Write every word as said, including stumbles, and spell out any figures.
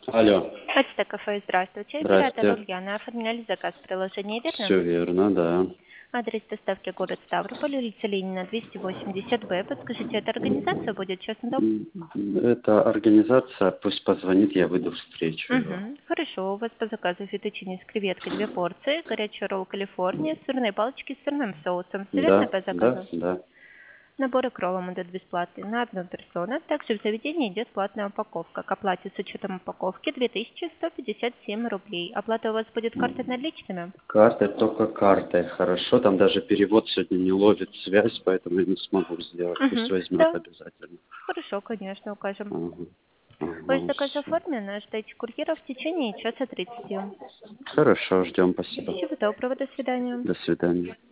Алло, Почта кафе, здравствуйте. Оператор здрасте. Ульяна. Оформляли заказ в приложении, верно? Все верно, да. Адрес доставки город Ставрополь, улица Ленина, двести восемьдесят Б. Подскажите, это организация будет, честно, дом? М, Это организация, пусть позвонит, я выйду встречу его. Угу. Хорошо, у вас по заказу фетучини с креветкой две порции, горячий ролл Калифорния, сырные палочки с сырным соусом. Все верно Да, по да, заказу? да. Набор кроллом идет бесплатный на одну персону. Также в заведении идет платная упаковка. К оплате с учетом упаковки две тысячи сто пятьдесят семь рублей. Оплата у вас будет картой М, наличными? Картой, только картой. Хорошо, там даже перевод сегодня не ловит связь, поэтому я не смогу сделать. Пусть Угу. возьмет Да. обязательно. Хорошо, конечно, укажем. Ага, Ваш ага, заказ всё. оформлен, ждайте курьера в течение часа тридцати. Хорошо, ждем, спасибо. Всего доброго, до свидания. До свидания.